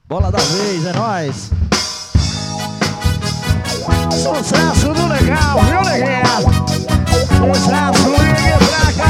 Bola da vez, é nóis. Sucesso do legal, viu, neguinha? Sucesso, ligue pra cá.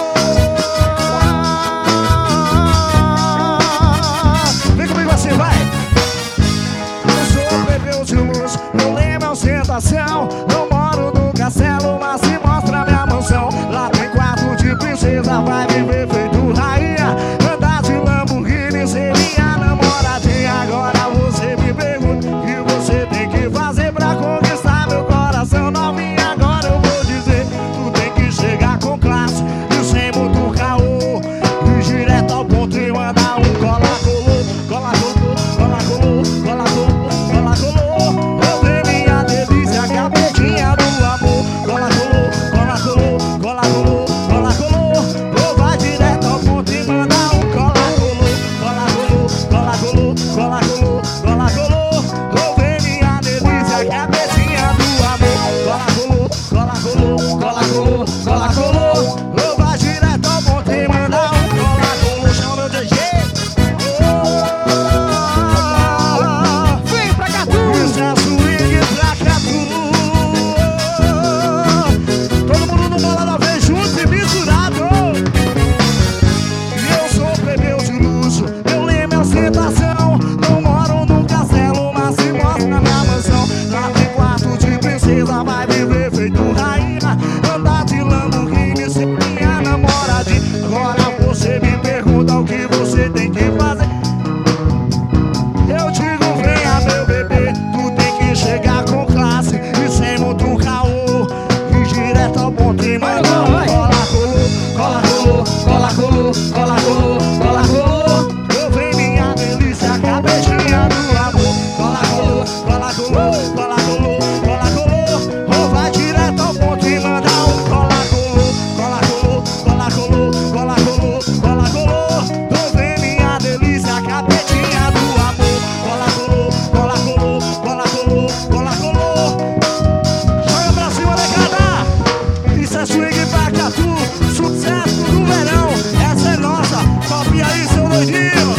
Vem comigo assim, vai. Eu sou o bebê de luz, eu lembro a ostentação. Eu moro no castelo, mas se mostra minha mansão. Lá tem quarto de princesa, vai viver feito rainha. Andar de Lamborghini, ser minha namoradinha. Agora você me pergunta o que você tem que fazer pra conquistar meu coração, novinha. Agora eu vou dizer, tu tem que chegar com classe e sem muito caô, ir direto ao ponto e mandar um cola colou, cola colou, cola colou, cola colou, cola colou. Eu vi minha delícia, capetinha do amor. Cola colou, cola colou, cola colou, cola colou. Ou vai direto ao ponto e mandar um cola colou, cola colou, cola colou, cola colou, cola colou. Eu vi minha delícia, capetinha do amor. Cola colou, cola colou, cola colou, cola colou. Ou vai direto ao ponto e mandar um cola colou. Chama meu DJ. Vem pra cá, tu! Isso swing pra cá, tu! Todo mundo no bola da vez, junto e misturado. E eu sou plebeu de luxo, eu lembro a ostentação. Não moro no castelo, mas se mostra na minha mansão. Lá tem quarto de princesa, vai viver feito rainha. Andar de Lamborghini, ser minha namoradinha. Agora você me pergunta o que você tem que fazer. Eu digo, venha meu bebê, tu tem que chegar com classe e sem muito caô, ir direto ao ponto e mandar um cola colou, cola colou, cola colou, cola colou, cola colou. Eu vi minha delícia, cabecinha do amor. Cola colou, cola colou, cola colou, cola colou. Ou vai direto ao ponto e mandar um cola colou, cola colou, cola colou, cola colou, cola colou. Eu vi minha delícia, capetinha do amor. Cola colou, cola colou, cola colou, cola colou. Joga pra cima, negada. Isso é swing pra cá, tu. Sucesso do verão, essa é nossa. Copia aí, seu doidinho.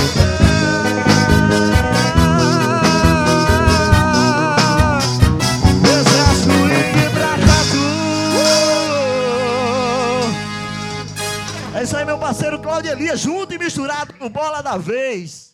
Esse é swing pra cá, tu. É isso aí, meu parceiro Claudio Elias, junto e misturado no Bola da Vez.